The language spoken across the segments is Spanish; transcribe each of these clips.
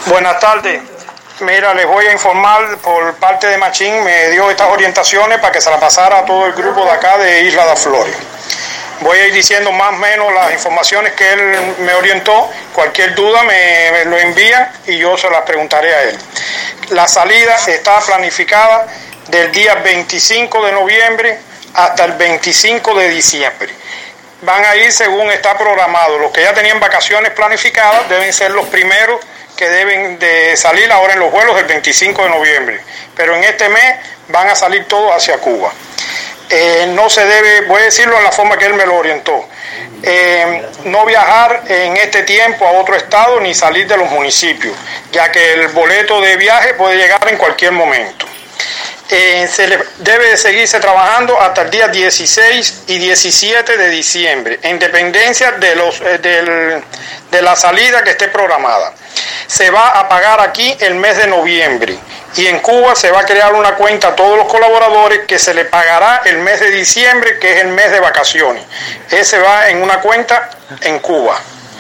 Buenas tardes. Mira, les voy a informar por parte de Machín, me dio estas orientaciones para que se las pasara a todo el grupo de acá de Isla de Flores. Voy a ir diciendo más o menos las informaciones que él me orientó. Cualquier duda me lo envía y yo se las preguntaré a él. La salida está planificada del día 25 de noviembre hasta el 25 de diciembre. Van a ir según está programado. Los que ya tenían vacaciones planificadas deben ser los primeros que deben de salir ahora en los vuelos del 25 de noviembre. Pero en este mes van a salir todos hacia Cuba. No se debe, voy a decirlo en la forma que él me lo orientó, no viajar en este tiempo a otro estado ni salir de los municipios, ya que el boleto de viaje puede llegar en cualquier momento. Debe de seguirse trabajando hasta el día 16 y 17 de diciembre, en dependencia de la salida que esté programada. Se va a pagar aquí el mes de noviembre y en Cuba se va a crear una cuenta a todos los colaboradores que se le pagará el mes de diciembre, que es el mes de vacaciones. Ese va en una cuenta en Cuba.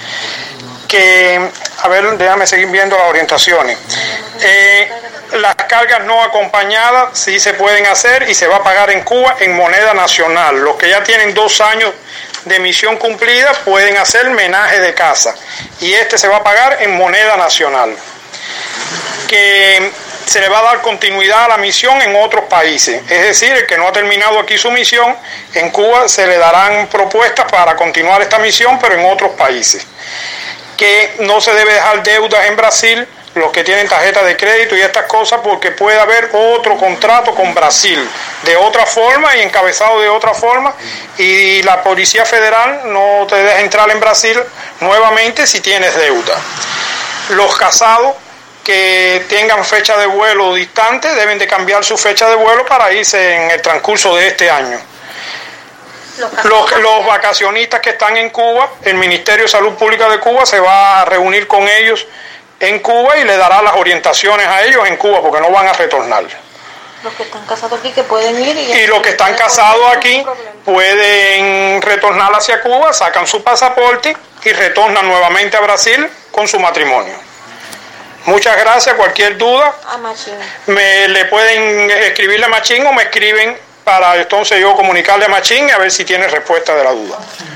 A ver, déjame seguir viendo las orientaciones. Las cargas no acompañadas sí se pueden hacer y se va a pagar en Cuba en moneda nacional. Los que ya tienen 2 años de misión cumplida pueden hacer menaje de casa y se va a pagar en moneda nacional. Que se le va a dar continuidad a la misión en otros países, es decir, el que no ha terminado aquí su misión, en Cuba se le darán propuestas para continuar esta misión, pero en otros países. Que no se debe dejar deudas en Brasil, los que tienen tarjeta de crédito y estas cosas, porque puede haber otro contrato con Brasil de otra forma y encabezado de otra forma, y la Policía Federal no te deja entrar en Brasil nuevamente si tienes deuda. Los casados que tengan fecha de vuelo distante deben de cambiar su fecha de vuelo para irse en el transcurso de este año. Los vacacionistas que están en Cuba, el Ministerio de Salud Pública de Cuba se va a reunir con ellos en Cuba y le dará las orientaciones a ellos en Cuba, porque no van a retornar. Los que están casados aquí que pueden ir y los que están casados aquí pueden retornar hacia Cuba, sacan su pasaporte y retornan nuevamente a Brasil con su matrimonio. Muchas gracias. Cualquier duda a Machín. Le pueden escribirle a Machín o me escriben para entonces yo comunicarle a Machín a ver si tiene respuesta de la duda.